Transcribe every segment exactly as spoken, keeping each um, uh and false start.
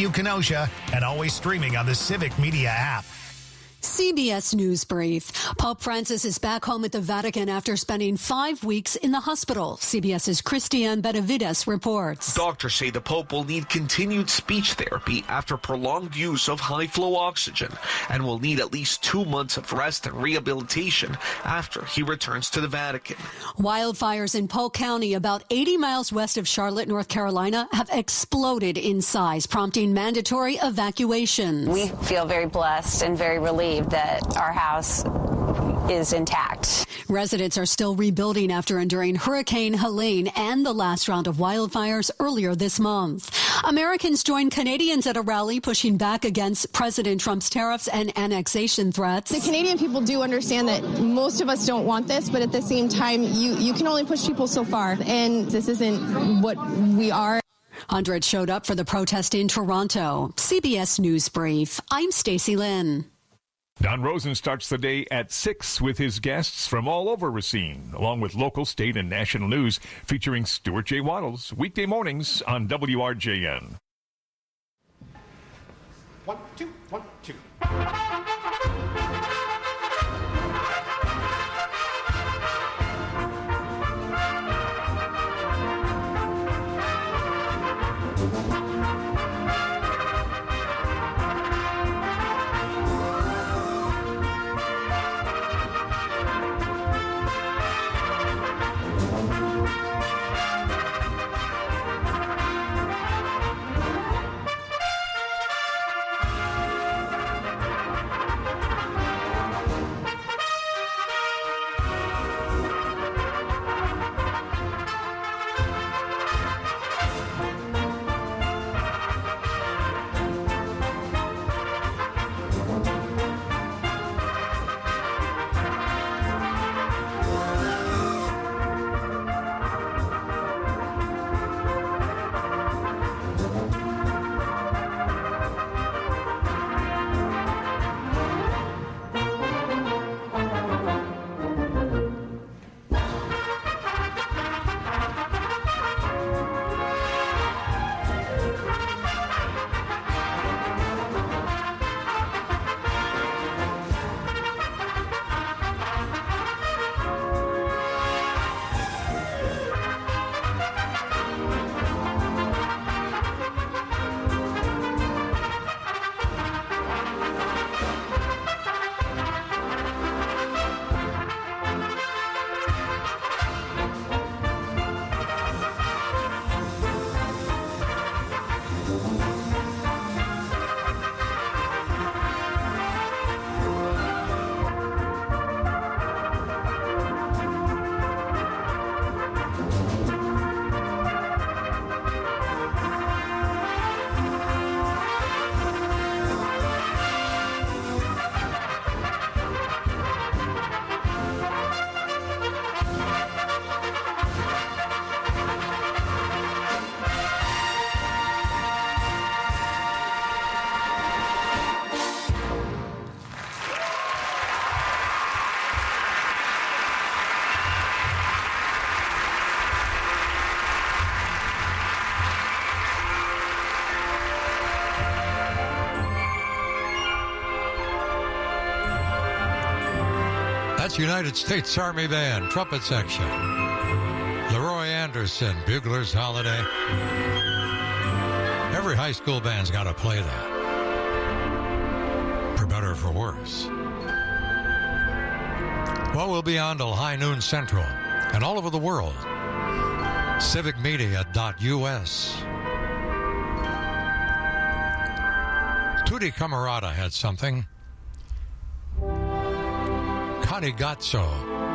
you, Kenosha, and always streaming on the Civic Media app. C B S News Brief. Pope Francis is back home at the Vatican after spending five weeks in the hospital. CBS's Christiane Benavides reports. Doctors say the Pope will need continued speech therapy after prolonged use of high-flow oxygen and will need at least two months of rest and rehabilitation after he returns to the Vatican. Wildfires in Polk County, about eighty miles west of Charlotte, North Carolina, have exploded in size, prompting mandatory evacuations. We feel very blessed and very relieved that our house is intact. Residents are still rebuilding after enduring Hurricane Helene and the last round of wildfires earlier this month. Americans joined Canadians at a rally pushing back against President Trump's tariffs and annexation threats. The Canadian people do understand that most of us don't want this, but at the same time, you, you can only push people so far, and this isn't what we are. Hundreds showed up for the protest in Toronto. C B S News Brief. I'm Stacey Lynn. Don Rosen starts the day at six with his guests from all over Racine, along with local, state, and national news featuring Stuart J. Waddles, weekday mornings on W R J N. One, two, one, two. That's United States Army Band, trumpet section. Leroy Anderson, Bugler's Holiday. Every high school band's got to play that, for better or for worse. Well, we'll be on till high noon central and all over the world. civic media dot U S. Tutti Camarata had something. Connie Gazzo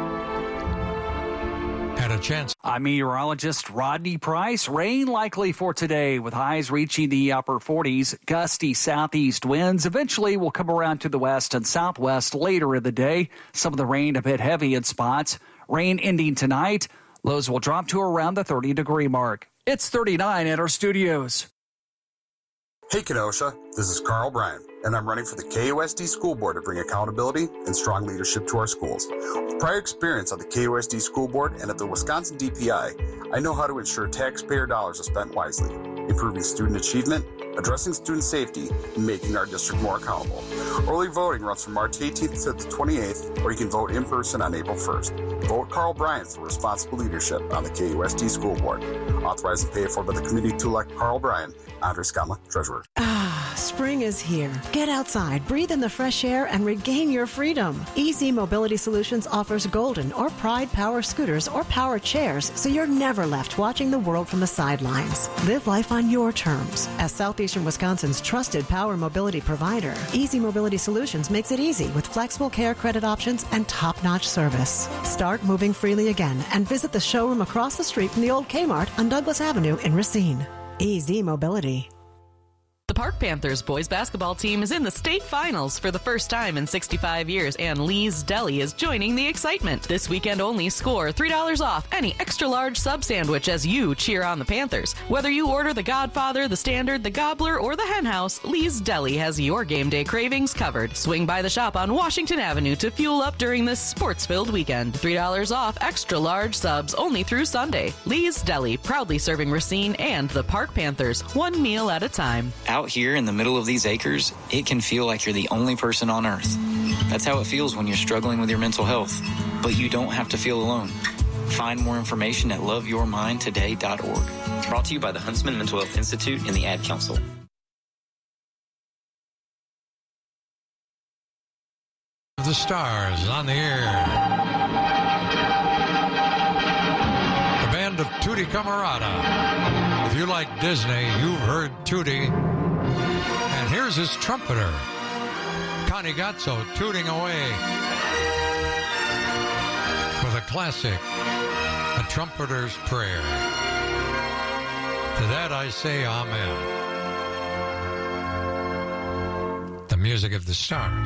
had a chance. I'm meteorologist Rodney Price. Rain likely for today with highs reaching the upper forties. Gusty southeast winds eventually will come around to the west and southwest later in the day. Some of the rain a bit heavy in spots. Rain ending tonight. Lows will drop to around the thirty degree mark. It's thirty-nine at our studios. Hey Kenosha, this is Carl Bryan, and I'm running for the K O S D School Board to bring accountability and strong leadership to our schools. With prior experience on the K O S D School Board and at the Wisconsin D P I, I know how to ensure taxpayer dollars are spent wisely. improving student achievement, addressing student safety, and making our district more accountable. Early voting runs from March eighteenth to the twenty-eighth, or you can vote in person on April first. Vote Carl Bryant for responsible leadership on the K U S D School Board. Authorized and paid for by the committee to elect Carl Bryant. Andre Scamma, Treasurer. Ah, spring is here. Get outside, breathe in the fresh air, and regain your freedom. Easy Mobility Solutions offers Golden or Pride Power scooters or power chairs, so you're never left watching the world from the sidelines. Live life on your terms. As Southeastern Wisconsin's trusted power mobility provider, Easy Mobility Solutions makes it easy with flexible care credit options and top-notch service. Start moving freely again and visit the showroom across the street from the old Kmart on Douglas Avenue in Racine. Easy Mobility. The Park Panthers boys basketball team is in the state finals for the first time in sixty-five years, and Lee's Deli is joining the excitement. This weekend only, score three dollars off any extra-large sub sandwich as you cheer on the Panthers. Whether you order the Godfather, the Standard, the Gobbler, or the Hen House, Lee's Deli has your game day cravings covered. Swing by the shop on Washington Avenue to fuel up during this sports-filled weekend. three dollars off extra-large subs only through Sunday. Lee's Deli, proudly serving Racine and the Park Panthers, one meal at a time. Out here in the middle of these acres, it can feel like you're the only person on earth. That's how it feels when you're struggling with your mental health. But you don't have to feel alone. Find more information at love your mind today dot org. Brought to you by the Huntsman Mental Health Institute and the Ad Council. The Stars on the air. The band of Tutti Camarada. If you like Disney, you've heard Tutti. And here's his trumpeter, Connie Gatso, tooting away with a classic, A Trumpeter's Prayer. To that I say amen. The music of the Stars.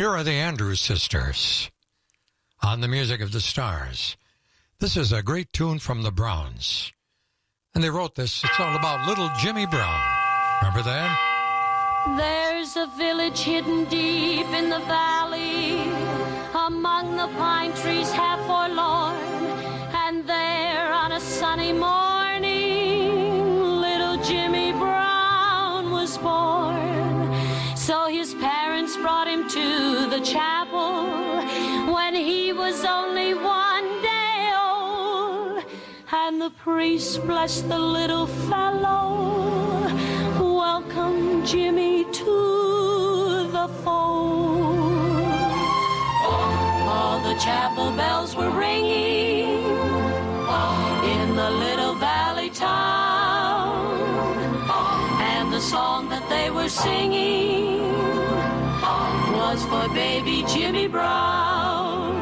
Here are the Andrews Sisters on the Music of the Stars. This is a great tune from the Browns. And they wrote this. It's all about little Jimmy Brown. Remember that? There's a village hidden deep in the valley, among the pine trees half forlorn. And there on a sunny morning, little Jimmy Brown was born. So his parents brought him to the chapel when he was only one day old. And the priest blessed the little fellow, welcome Jimmy to the fold. All the chapel bells were ringing in the little valley town, and the song that they were singing was for baby Jimmy Brown.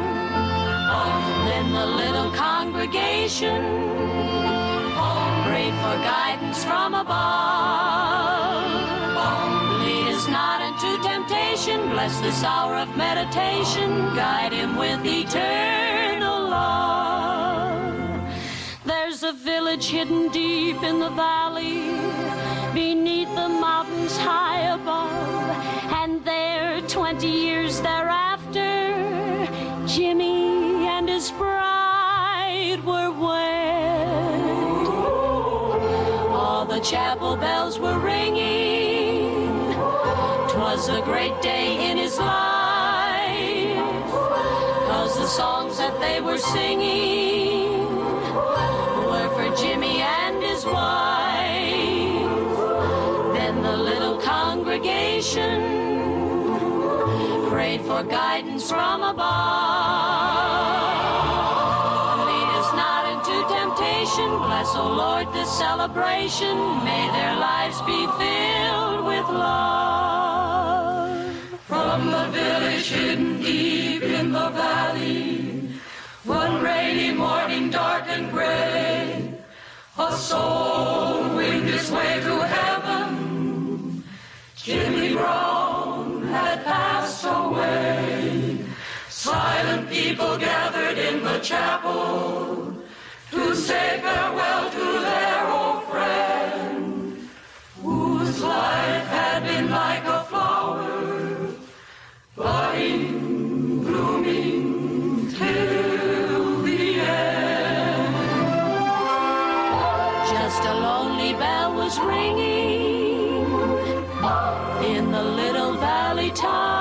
Then the little congregation prayed for guidance from above. Lead us not into temptation, bless this hour of meditation, guide him with eternal love. There's a village hidden deep in the valley, beneath the mountains high above, and there, twenty years thereafter, Jimmy and his bride were wed. All the chapel bells were ringing, 'twas a great day in his life, 'cause the songs that they were singing were for Jimmy and his wife. Then the little congregation prayed for guidance from above. Lead us not into temptation, bless, O Lord, this celebration, may their lives be filled with love. From the village hidden deep in the valley, one rainy morning dark and gray, a soul winged its way to heaven. Jimmy Brown had passed away. Silent people gathered in the chapel to say farewell to their old friend, whose life had been like a flower, budding, blooming till the end. Just a lonely bell was ringing in the little valley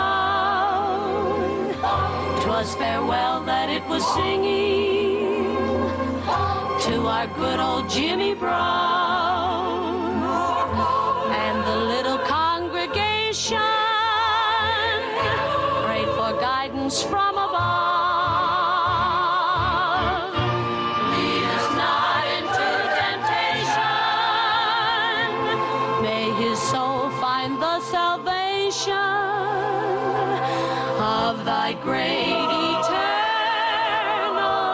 town. 'Twas farewell that it was singing to our good old Jimmy Brown. And the little congregation prayed for guidance from above. Lead us not into temptation, may his soul find the salvation of thy great eternal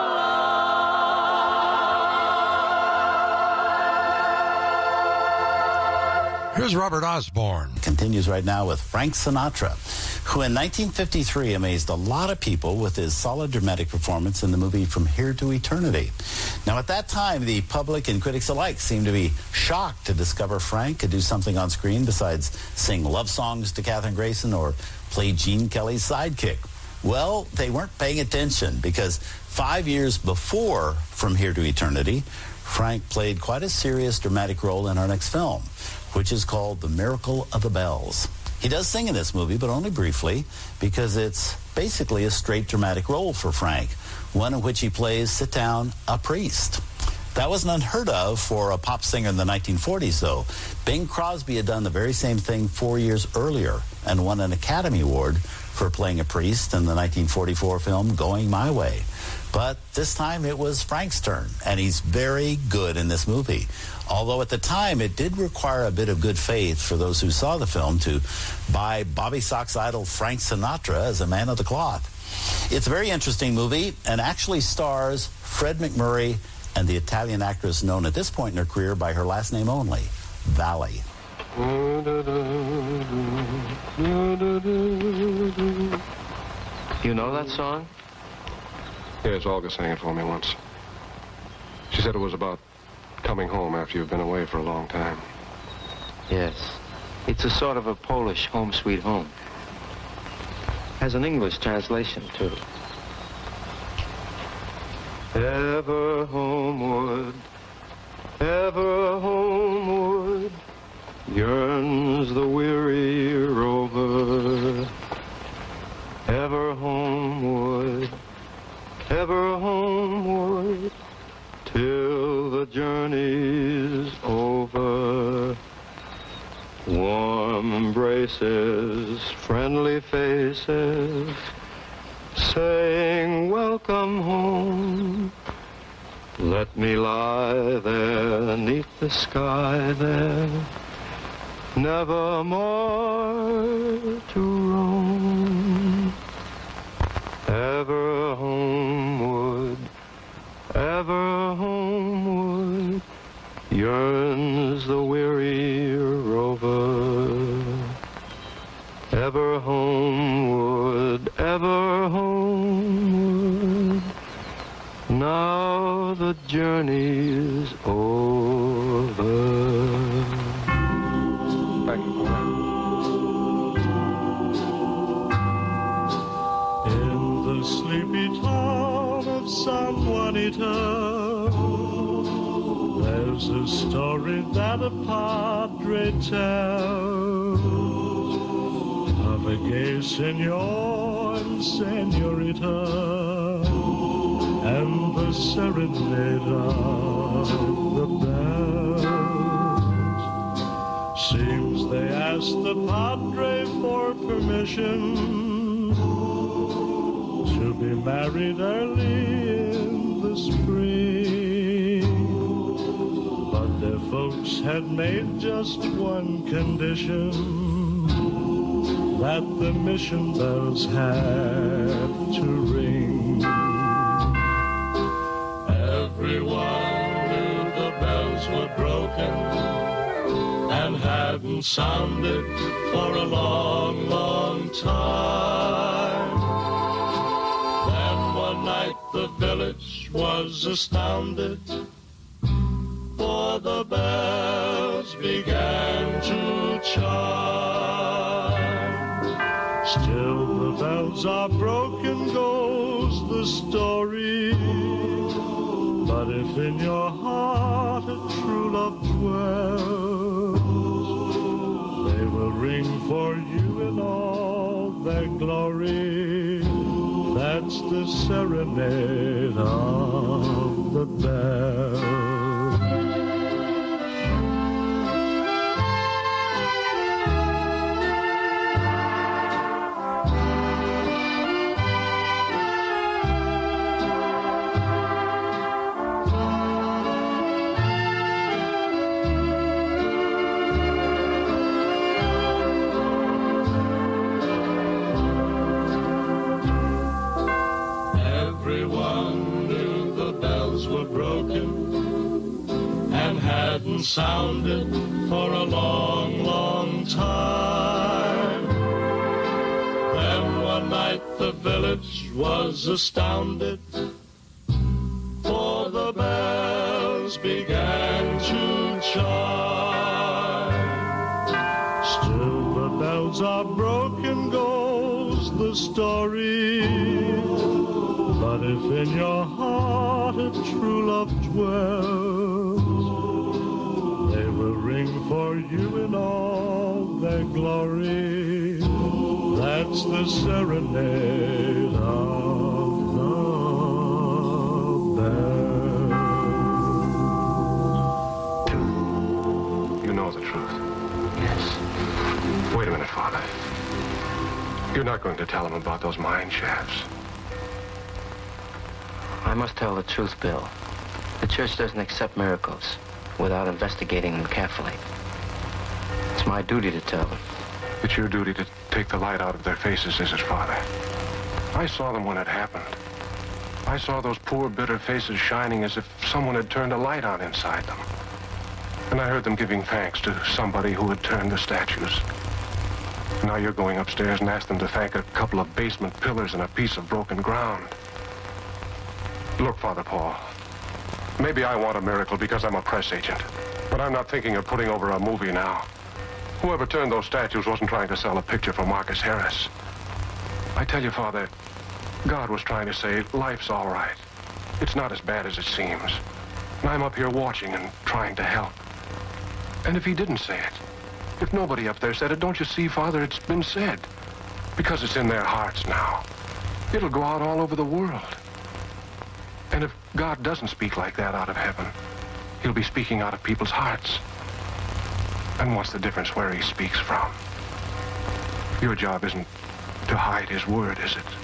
love. Here's Robert Osborne. Continues right now with Frank Sinatra, who in nineteen fifty-three amazed a lot of people with his solid dramatic performance in the movie From Here to Eternity. Now, at that time, the public and critics alike seemed to be shocked to discover Frank could do something on screen besides sing love songs to Katherine Grayson or play Gene Kelly's sidekick. Well, they weren't paying attention, because five years before From Here to Eternity, Frank played quite a serious dramatic role in our next film, which is called The Miracle of the Bells. He does sing in this movie, but only briefly, because it's basically a straight dramatic role for Frank, one in which he plays, sit down, a priest. That wasn't unheard of for a pop singer in the nineteen forties, though. Bing Crosby had done the very same thing four years earlier and won an Academy Award for playing a priest in the nineteen forty-four film Going My Way. But this time it was Frank's turn, and he's very good in this movie. Although at the time it did require a bit of good faith for those who saw the film to buy Bobby Sox idol Frank Sinatra as a man of the cloth. It's a very interesting movie and actually stars Fred McMurray and the Italian actress known at this point in her career by her last name only, Valley. You know that song? Yes, Olga sang it for me once. She said it was about coming home after you've been away for a long time. Yes. It's a sort of a Polish home sweet home. Has an English translation, too. Ever homeward, ever homeward, yearns the weary rover. Ever homeward, ever homeward, till the journey's over. Warm embraces, friendly faces, saying welcome home. Let me lie there, neath the sky there, never more to roam. Ever homeward, ever homeward, yearns the weary rover. Ever homeward, ever homeward, now the journey's over. Thank you, boy. In the sleepy town of San Juanito, there's a story that a padre tells of a gay senor and senorita and the serenade of the bells. Seems they asked the padre for permission to be married early in the spring. Their folks had made just one condition, that the mission bells had to ring. Everyone knew the bells were broken and hadn't sounded for a long, long time. Then one night the village was astounded, for the bells began to chime. Still the bells are broken, goes the story. But if in your heart a true love dwells, they will ring for you in all their glory. That's the serenade of the bells. Sounded for a long, long time. Then one night the village was astounded, for the bells began to chime. Still the bells are broken, goes the story. But if in your heart a true love dwells, for you in all their glory. That's the serenade of the bells. You know the truth. Yes. Wait a minute, Father. You're not going to tell him about those mine shafts. I must tell the truth, Bill. The church doesn't accept miracles without investigating them carefully. It's my duty to tell them. It's your duty to take the light out of their faces, is it, Father? I saw them when it happened. I saw those poor, bitter faces shining as if someone had turned a light on inside them. And I heard them giving thanks to somebody who had turned the statues. Now you're going upstairs and ask them to thank a couple of basement pillars and a piece of broken ground. Look, Father Paul, maybe I want a miracle because I'm a press agent, but I'm not thinking of putting over a movie now. Whoever turned those statues wasn't trying to sell a picture for Marcus Harris. I tell you, Father, God was trying to say life's all right. It's not as bad as it seems. And I'm up here watching and trying to help. And if he didn't say it, if nobody up there said it, don't you see, Father, it's been said. Because it's in their hearts now. It'll go out all over the world. And if God doesn't speak like that out of heaven, he'll be speaking out of people's hearts. And what's the difference where he speaks from? Your job isn't to hide his word, is it?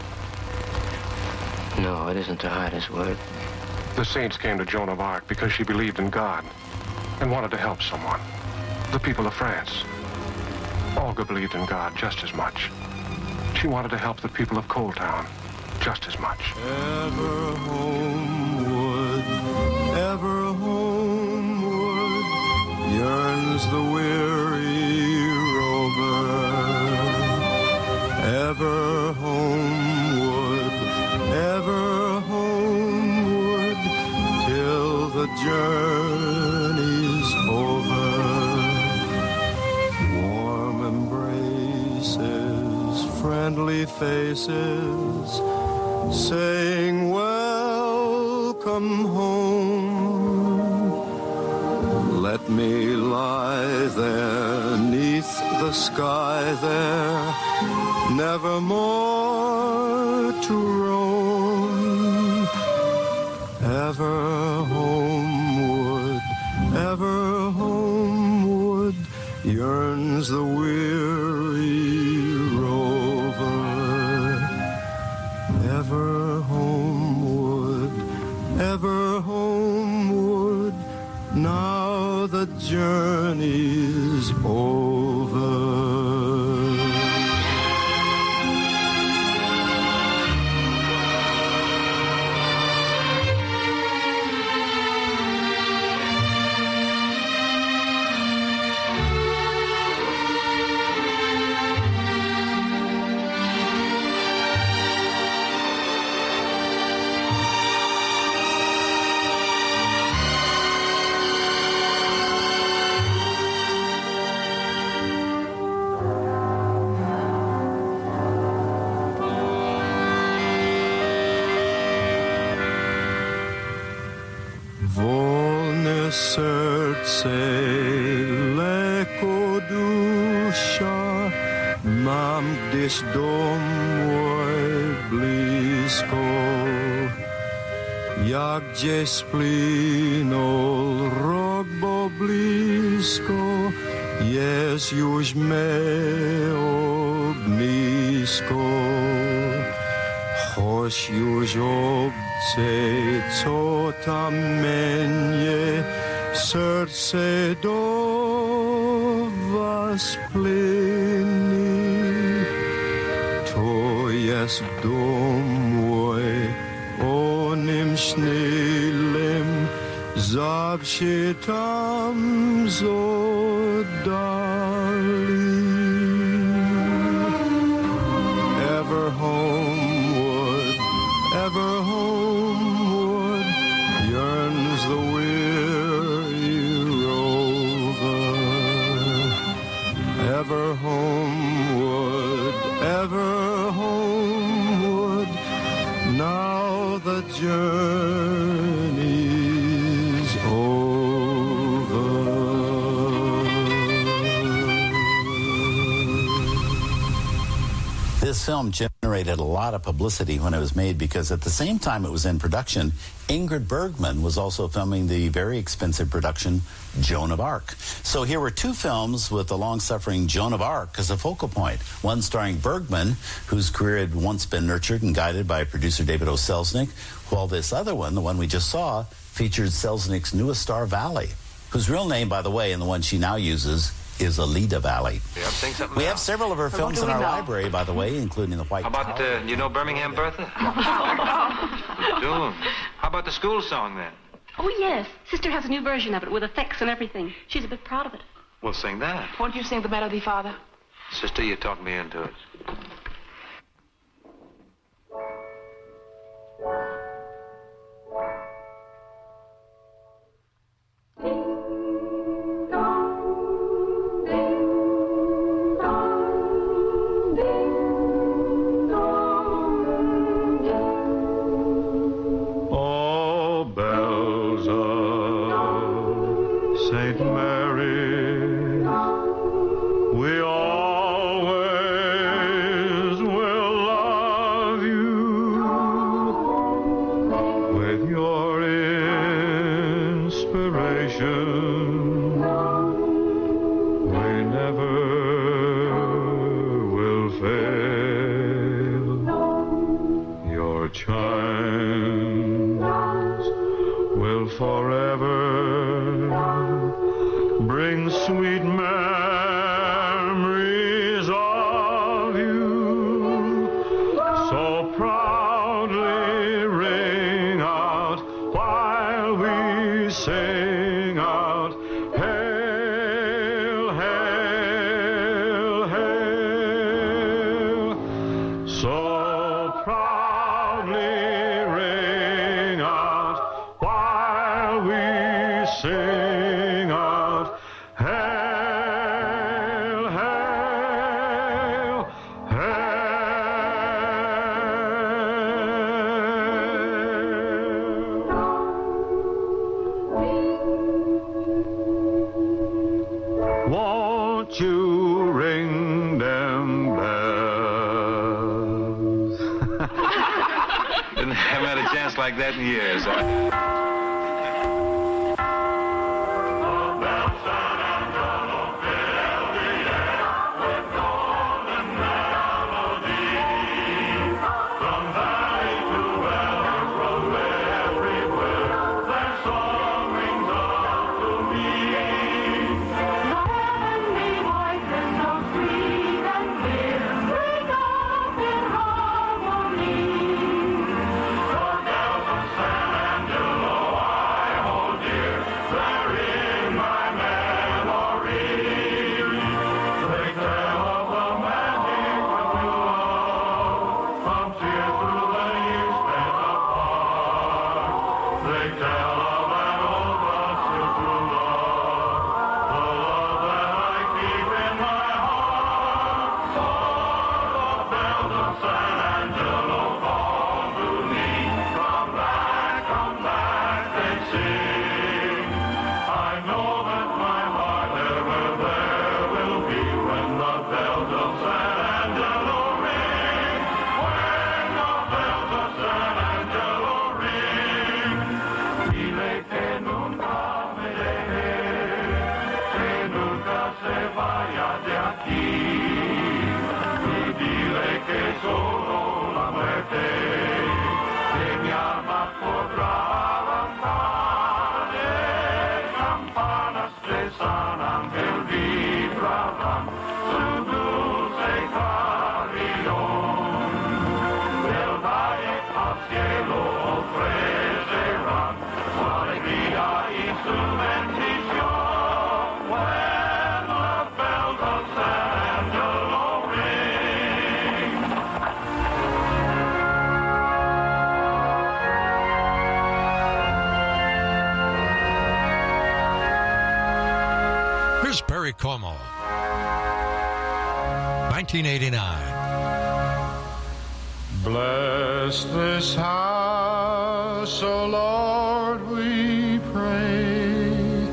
No, it isn't to hide his word. The saints came to Joan of Arc because she believed in God and wanted to help someone. The people of France. Olga believed in God just as much. She wanted to help the people of Coal Town just as much. Ever homeward, ever homeward, yearns the weary rover. Ever homeward, ever homeward, till the journey's over. Warm embraces, friendly faces, saying welcome home. Let me lie there neath the sky there, nevermore to roam. Ever homeward, ever homeward, yearns the weary rover. Ever homeward, ever homeward, now the journey's over. Wolne serce lekko dusza mam, gdyż dom mój blisko. Jak gdzieś spłynął rok, bo blisko jest już me ognisko. Choć już obce, co tam mnie, serce do was płynie. To jest dom mój, o nim śniłem, zawsze tam z oddali. Ever homeward, ever homeward, yearns the weary rover. Ever homeward, ever homeward, now the journey's over. This film generated a lot of publicity when it was made because at the same time it was in production, Ingrid Bergman was also filming the very expensive production Joan of Arc. So here were two films with the long-suffering Joan of Arc as a focal point. One starring Bergman, whose career had once been nurtured and guided by producer David O. Selznick, while this other one, the one we just saw, featured Selznick's newest star, Valley, whose real name, by the way, and the one she now uses, is Alida Valley. Yeah, we have several of her films in our know? library, by the way, including The White How about, uh, you know Birmingham Bertha? Doom. How about the school song, then? Oh, yes. Sister has a new version of it with effects and everything. She's a bit proud of it. Well, sing that. Won't you sing the melody, Father? Sister, you talked me into it. Like that in years. Here's Perry Como, nineteen eighty-nine. Bless this house, O Lord, we pray.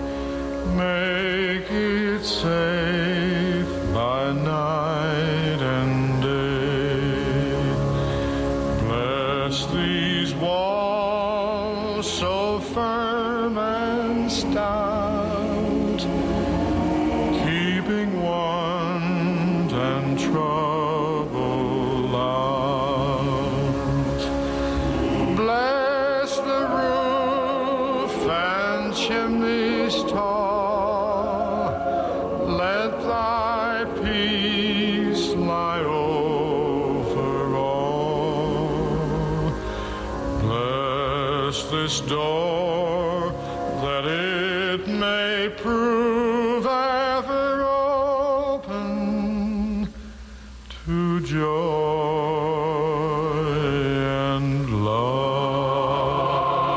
Make it safe by night and day. Bless these walls so firm and stout, keeping want and trouble out. Bless the roof and chimneys tall. Let thy peace lie over all. Bless Bless this door that it may prove ever open to joy and love.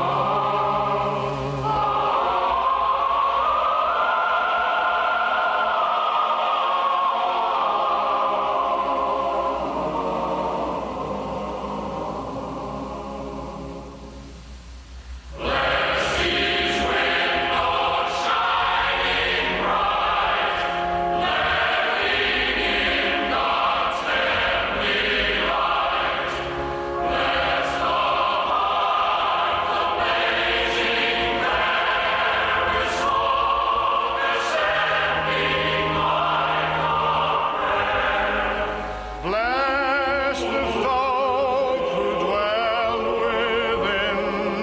Bless the folk who dwell within,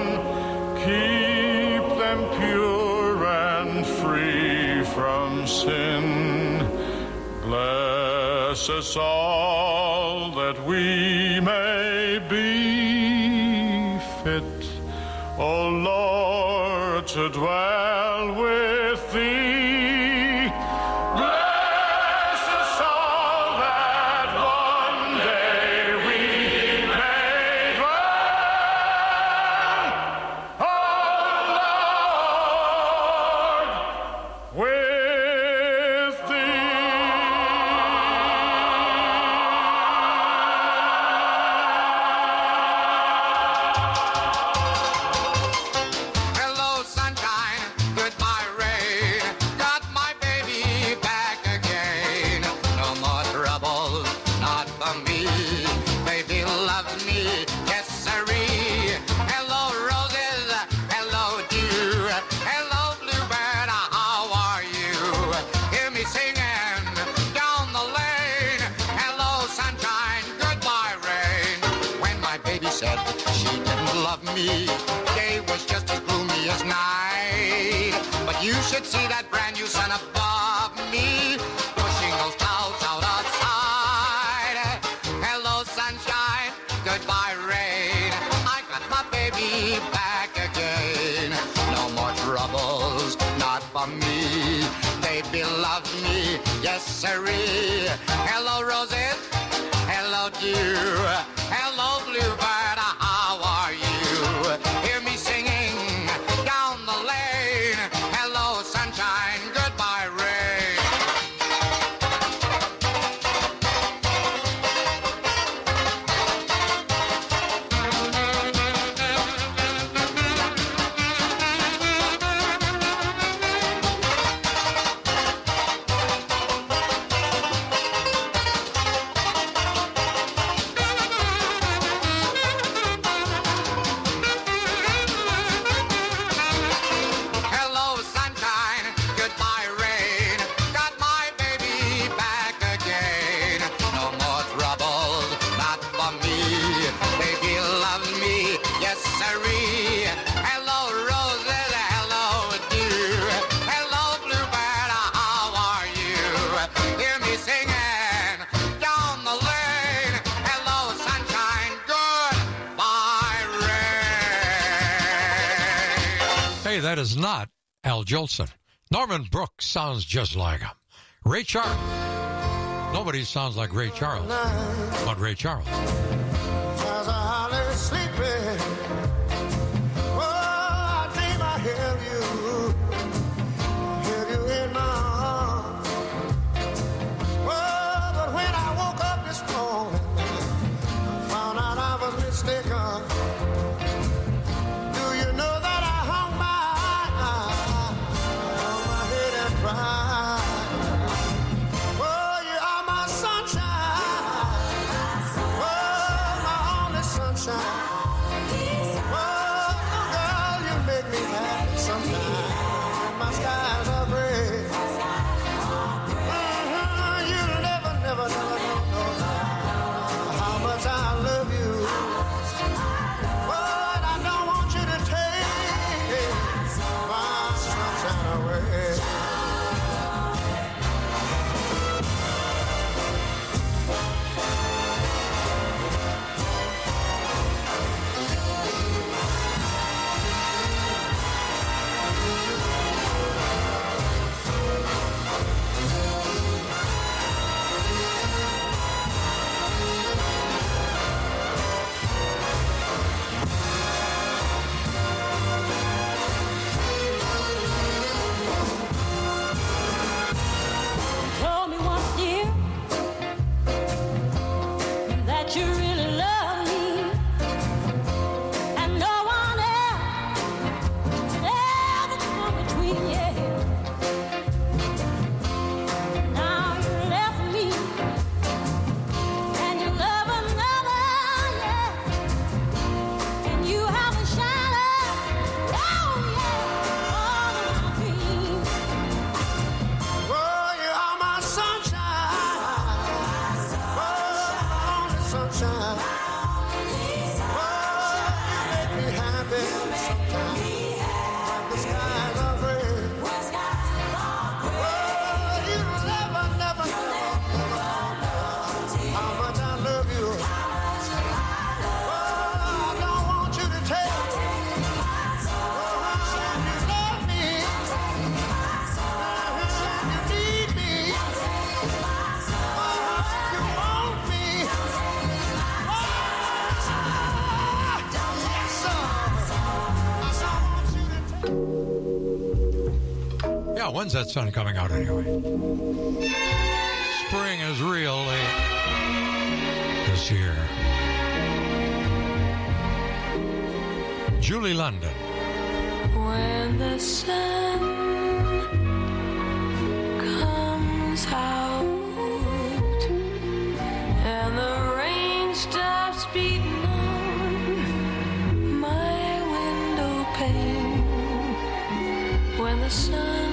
keep them pure and free from sin. Bless us all that we may be fit, O Lord, to dwell with Thee. Bless us all that one day we may dwell, O Lord, with Thee. Hello, sunshine. Goodbye, rain. Got my baby back again. No more troubles, not for me. Baby loves me, yes, sirree. Hello, roses. Hello, dew. Hello, bluebird. How are you? Hear me singing down the lane. Hello, sunshine. Goodbye, rain. When my baby said she didn't love me, day was just as gloomy as night. But you should see that brand new sun above me, pushing those clouds out outside. Hello, sunshine. Goodbye, rain. I got my baby back again. No more troubles, not for me. Baby loves me, yes, sirree. Hello, roses. Hello, dew. Hello, bluebird. How are you? Hear me singing down the lane. Hello, sunshine. Goodbye, rain. Hello, sunshine. Goodbye, rain. Got my baby back again. No more troubles, not for me. Baby loves me, yes, sirree. Hello, roses. Hello, dew. Hello, bluebird. How are you? Hear me singing down the lane. Hello, sunshine. Goodbye, rain. Hey, that is not Al Jolson. Norman Brooks sounds just like him. Ray Charles. Nobody sounds like Ray Charles, but Ray Charles. As I lay sleeping, oh, I dream I held you, held you in my arms. Oh, but when I woke up this morning, I found out I was mistaken. Do you know that I hung my, hung my head and cried? Oh, you are my sunshine. Oh, my only sunshine. When's that sun coming out anyway? Spring is real late this year. Julie London. When the sun comes out and the rain stops beating on my window pane, when the sun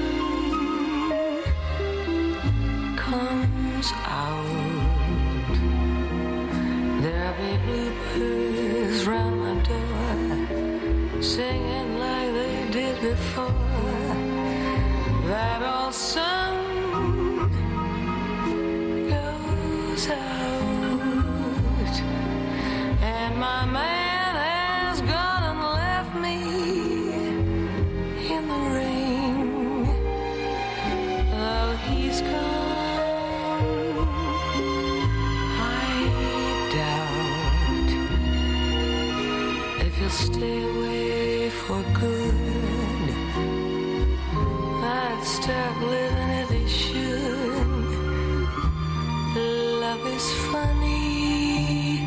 comes out, there'll be bluebirds round my door, singing like they did before. That old sun goes out, and my man has gone and left me in the rain. Oh, he's gone. Stay away for good. I'd stop living if he should. Love is funny.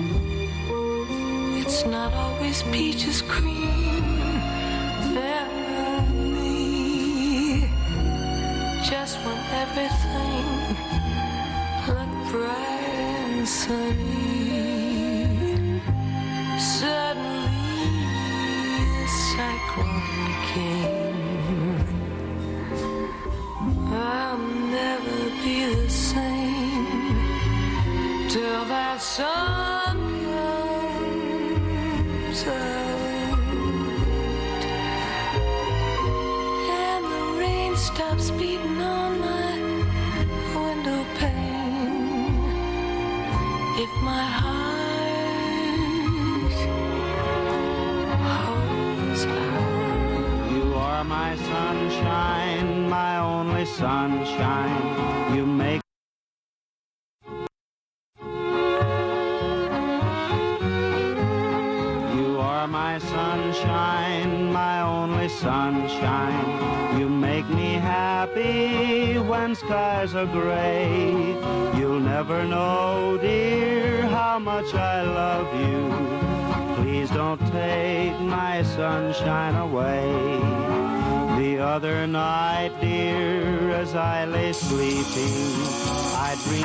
It's not always peaches cream. Never me. Just when everything looked bright and sunny, suddenly cyclone came. I'll never be the same till that sun comes out and the rain stops beating on my window pane. If my heart my sunshine, my only sunshine, you make you are my sunshine, my only sunshine, you make me happy when skies are gray. You'll never know, dear, how much I love you. Please don't take my sunshine away. The other night, dear, as I lay sleeping, I dreamed.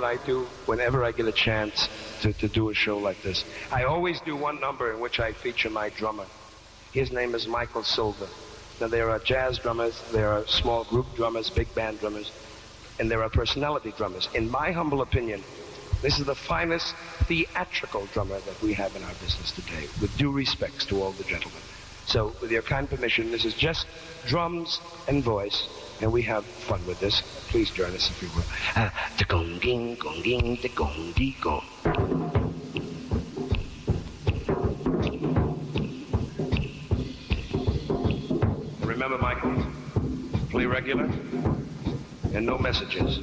I do whenever I get a chance to, to do a show like this. I always do one number in which I feature my drummer. His name is Michael Silva. Now, there are jazz drummers, there are small group drummers, big band drummers, and there are personality drummers. In my humble opinion, this is the finest theatrical drummer that we have in our business today, with due respects to all the gentlemen. So, with your kind permission, this is just drums and voice, and we have fun with this. Please join us if you will. Ah, da-gong, ding, gong, ding, da-gong, dee, gong. Remember, Michael, play regular and no messages.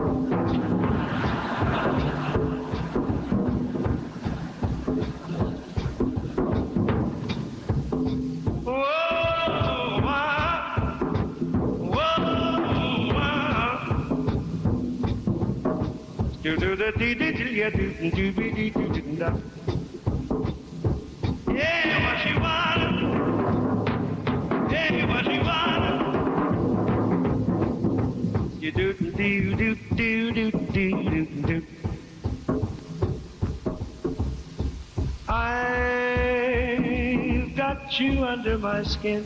Do do do do do do yeah do do do do do do do. Yeah, what you want? Yeah, what you want? You do do do do do do do do. I've got you under my skin.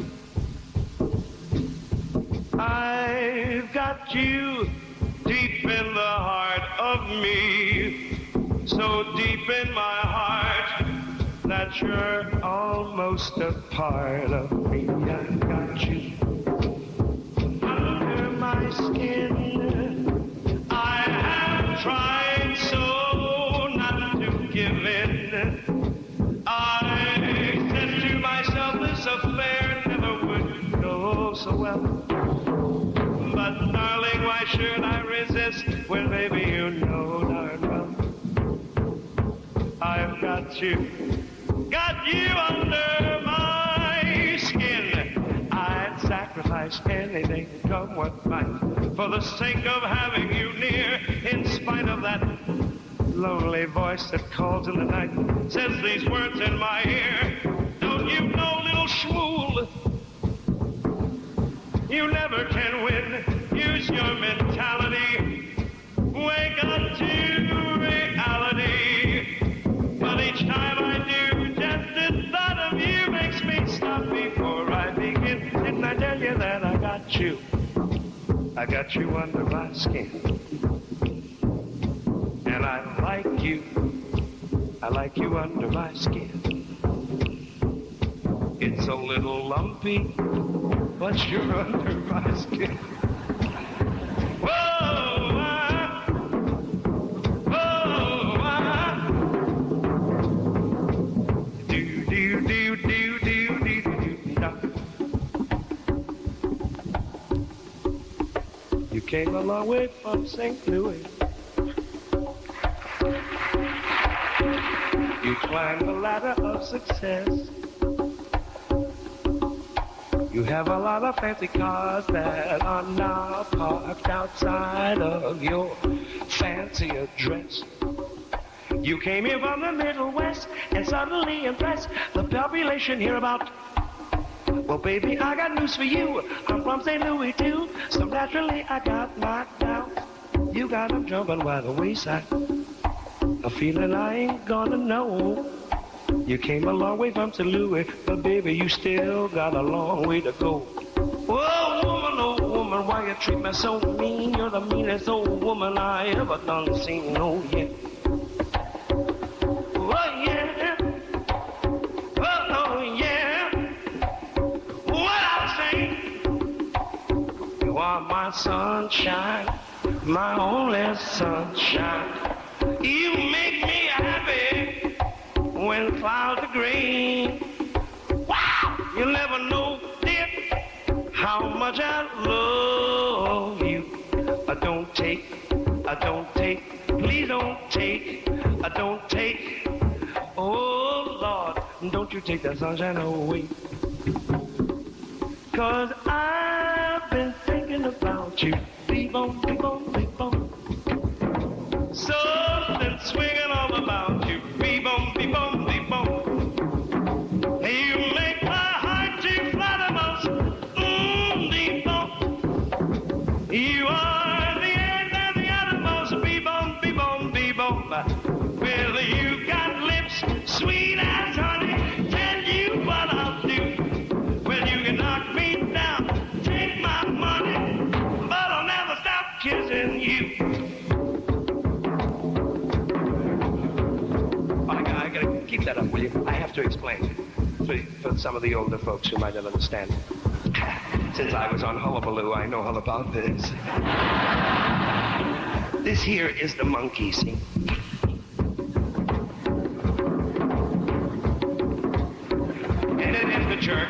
I've got you deep in the heart of me, so deep in my heart that you're almost a part of me. I got you under my skin. I have tried so not to give in. I said to myself this affair never would go so well. But darling, why should I resist when baby you know darn well I've got you, got you under my skin. I'd sacrifice anything, come what might, for the sake of having you near, in spite of that lonely voice that calls in the night, says these words in my ear. Don't you know, little shmool, you never can win. Use your mentality. Wake up to reality. But each time I do, just the thought of you makes me stop before I begin. Didn't I tell you that I got you? I got you under my skin. And I like you. I like you under my skin. It's a little lumpy, but you're under my skin. Whoa, ah, whoa, ah. Do, do, do, do, do, do, do, do. You came a long way from Saint Louis. You climbed the ladder of success. You have a lot of fancy cars that are now parked outside of your fancy address. You came here from the Middle West and suddenly impressed the population here about. Well, baby, I got news for you. I'm from Saint Louis, too, so naturally I got knocked out. You got them jumping by the wayside, a feeling I ain't gonna know. You came a long way from Saint Louis, but baby, you still got a long way to go. Oh, woman, oh, woman, why you treat me so mean? You're the meanest old woman I ever done seen, oh, yeah. Oh, yeah. Oh, oh, yeah. What I'm saying? You are my sunshine, my only sunshine. You make me happy when clouds are green. Wow! You'll never know, dear, how much I love you. I don't take, I don't take, please don't take, I don't take. Oh, Lord, don't you take that sunshine away. Cause I've been thinking about you. Beep-boom, beep-boom, beep-boom. Something swinging all about you. Beep-boom, beep-boom, beep-boom. You make my heart to fly the most. Mmm, beep-boom. You are the end and the uttermost. Beep-boom, beep-boom. Well, you got lips sweet as honey. Tell you what I'll do. Well, you can knock me down, take my money, but I'll never stop kissing you. I gotta, I gotta keep that up, will you? I have to explain for, for some of the older folks who might not understand. Since I was on Hullabaloo, I know all about this. This here is the monkey, see? And it is the jerk.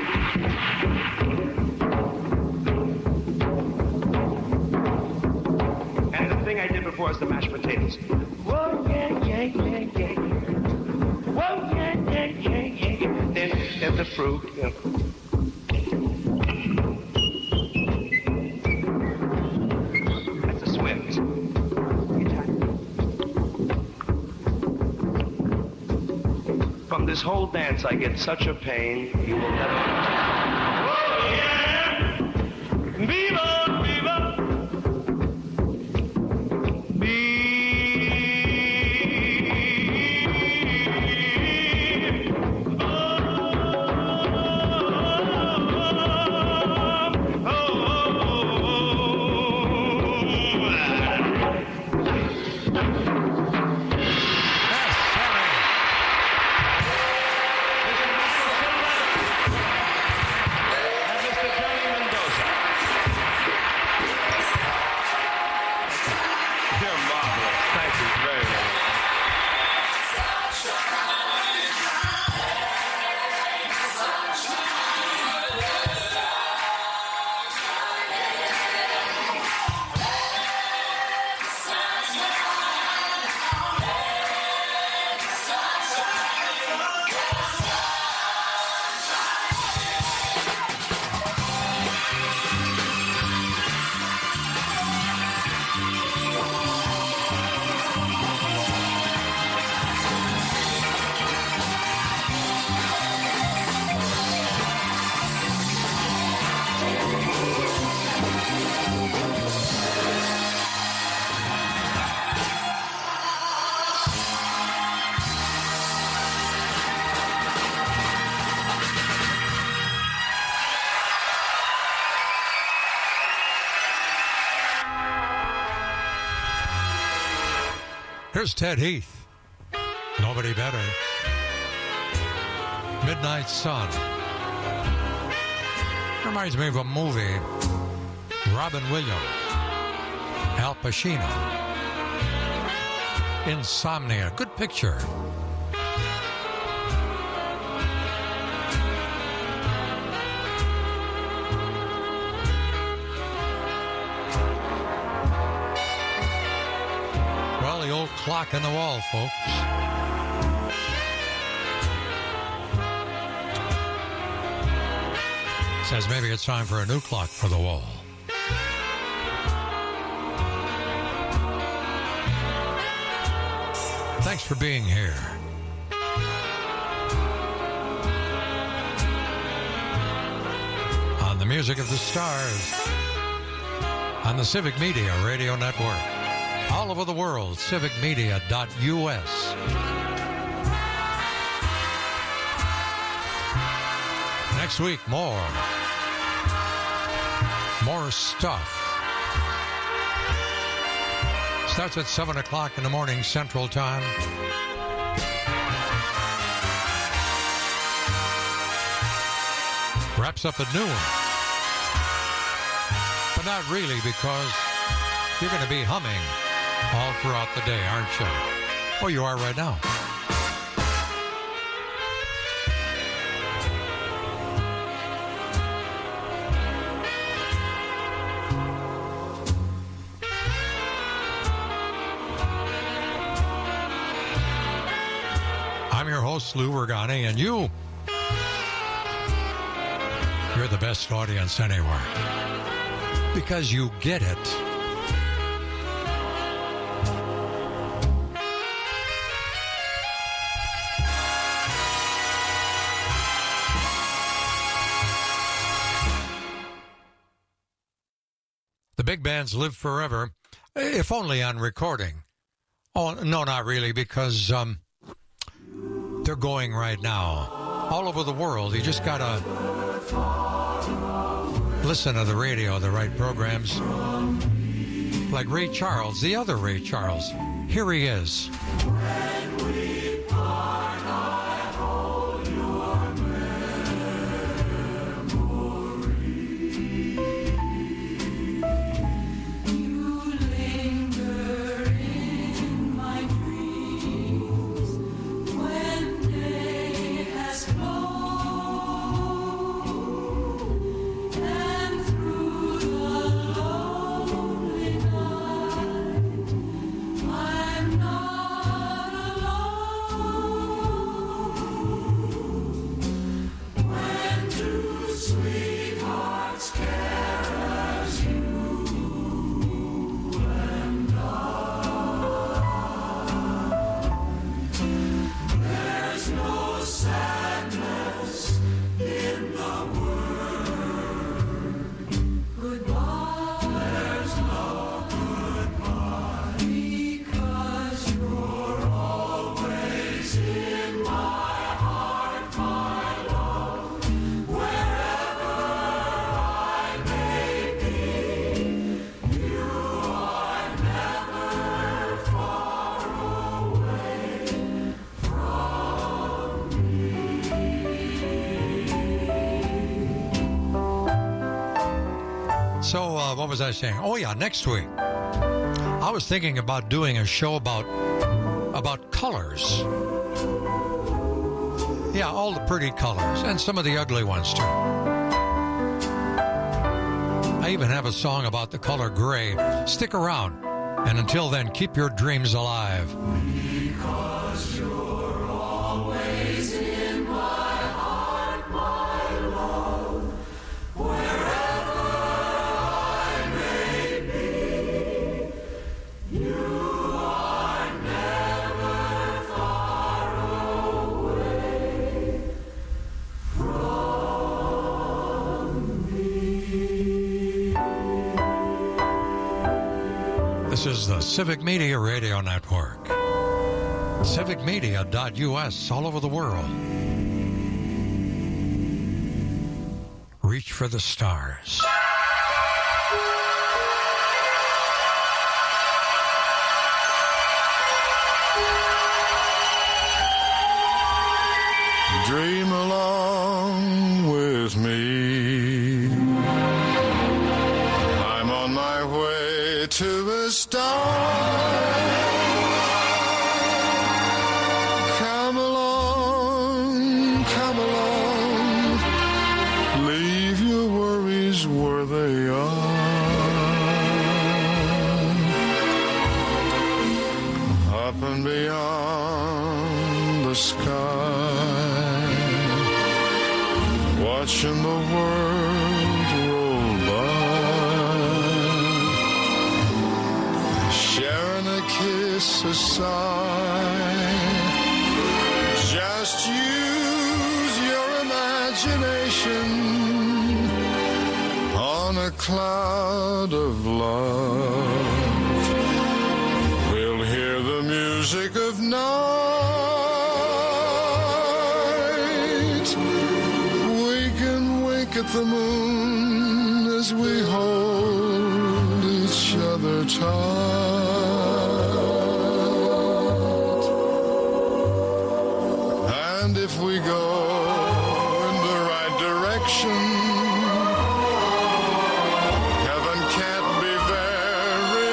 And the thing I did before is the mashed potatoes. Whoa, yeah, yeah, yeah, yeah. Whoa, yeah, yeah, yeah, yeah. Then, then the fruit, you know. From this whole dance, I get such a pain, you will never understand. Oh, yeah! Viva, viva! Here's Ted Heath. Nobody better. Midnight Sun. Reminds me of a movie. Robin Williams. Al Pacino. Insomnia. Good picture. Well, the old clock in the wall, folks. Says maybe it's time for a new clock for the wall. Thanks for being here. On the Music of the Stars. On the Civic Media Radio Network. All over the world, civic media dot U S. Next week, more. More stuff. Starts at seven o'clock in the morning Central Time. Wraps up at noon. But not really, because you're going to be humming all throughout the day, aren't you? Oh, you are right now. I'm your host, Lou Ragani, and you, you're the best audience anywhere. Because you get it. The big bands live forever, if only on recording. Oh, no, not really, because um, they're going right now. All over the world. You just got to listen to the radio, the right programs. Like Ray Charles, the other Ray Charles. Here he is. When we part, I hold your memory. You linger in my dreams when day has flown, and through the lonely night I'm not alone. When two sweethearts care as you and I, there's no sadness in the word goodbye. There's no goodbye, because you're always in my heart, my love. Wherever I may be, you are never far away from me. So, uh, what was I saying? Oh, yeah, next week. I was thinking about doing a show about about colors. Yeah, all the pretty colors, and some of the ugly ones, too. I even have a song about the color gray. Stick around. And until then, keep your dreams alive. Because you're always in my heart, my love. Wherever I may be, you are never far away from me. This is the Civic Media Radio Network. civic media dot U S, all over the world. Reach for the stars. Dream along with me. I'm on my way to the stars. Come along, come along. Leave your worries where they are. Up and beyond the sky, watching the world roll by, sharing a kiss, a sigh. Just use your imagination on a cloud of love. We'll hear the music of night. We can wink at the moon as we hold each other tight. And if we go in the right direction, heaven can't be very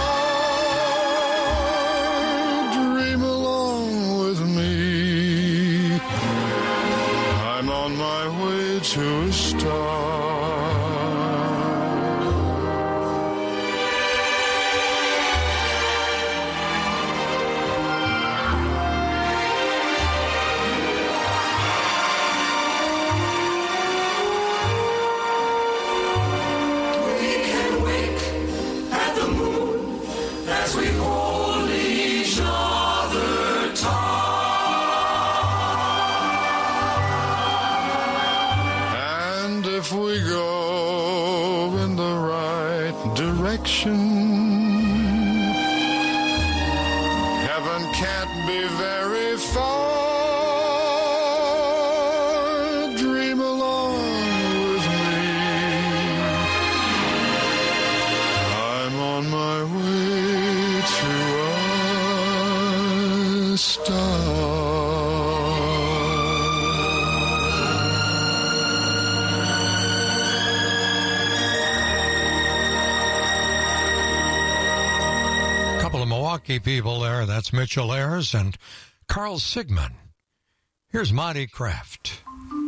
far. Dream along with me. I'm on my way to a star. We can wink at the moon as we hold each other tight. And if we go in the right direction, heaven can't be very far. Dream along with me. I'm on my way to a star. Milwaukee people there. That's Mitchell Ayers and Carl Sigman. Here's Monty Kraft.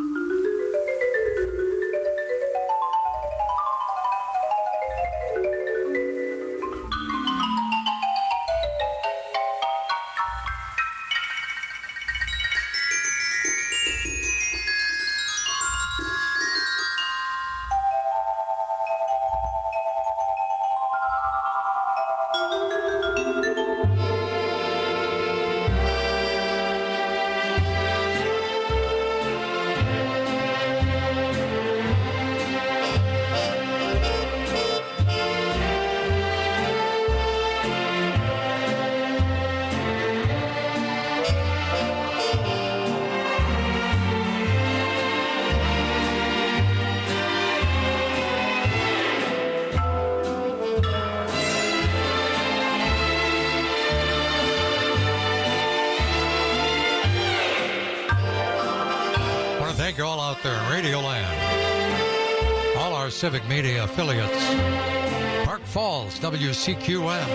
Thank you all out there in Radio Land. All our civic media affiliates. Park Falls, W C Q M.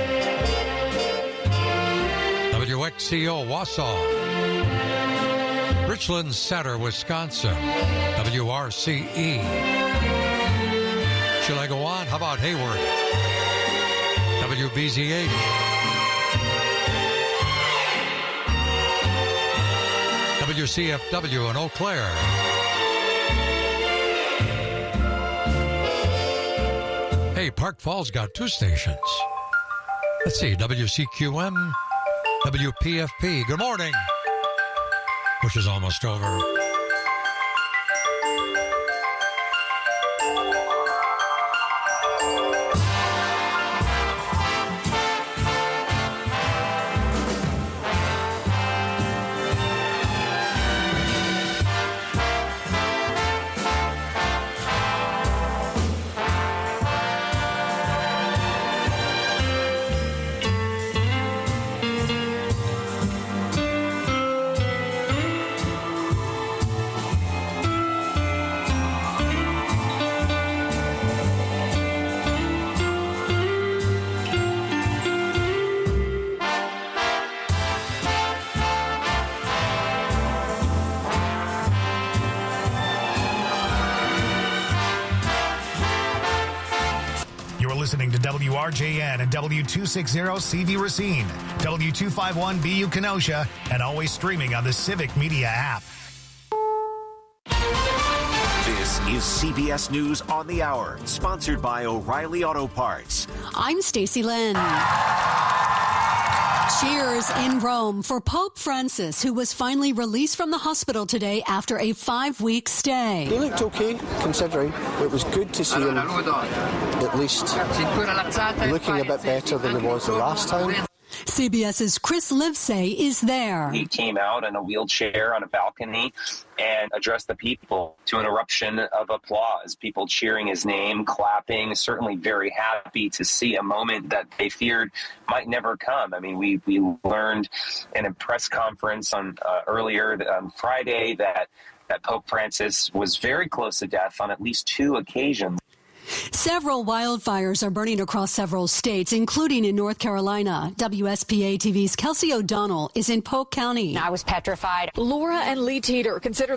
W X C O, Wausau. Richland Center, Wisconsin. W R C E. Should I go on? How about Hayward? W B Z H. W C F W in Eau Claire. Hey, Park Falls got two stations. Let's see, W C Q M, W P F P. Good morning, which is almost over. Listening to W R J N and W two sixty C V Racine, W two fifty-one B U Kenosha, and always streaming on the Civic Media app. This is C B S News on the Hour, sponsored by O'Reilly Auto Parts. I'm Stacey Lynn. Cheers in Rome for Pope Francis, who was finally released from the hospital today after a five-week stay. He looked okay, considering. It was good to see him at least looking a bit better than he was the last time. CBS's Chris Livesay is there. He came out in a wheelchair on a balcony and addressed the people to an eruption of applause, people cheering his name, clapping, certainly very happy to see a moment that they feared might never come. I mean, we, we learned in a press conference on uh, earlier on Friday that, that Pope Francis was very close to death on at least two occasions. Several wildfires are burning across several states, including in North Carolina. W S P A T V's Kelsey O'Donnell is in Polk County. I was petrified. Laura and Lee Teeter consider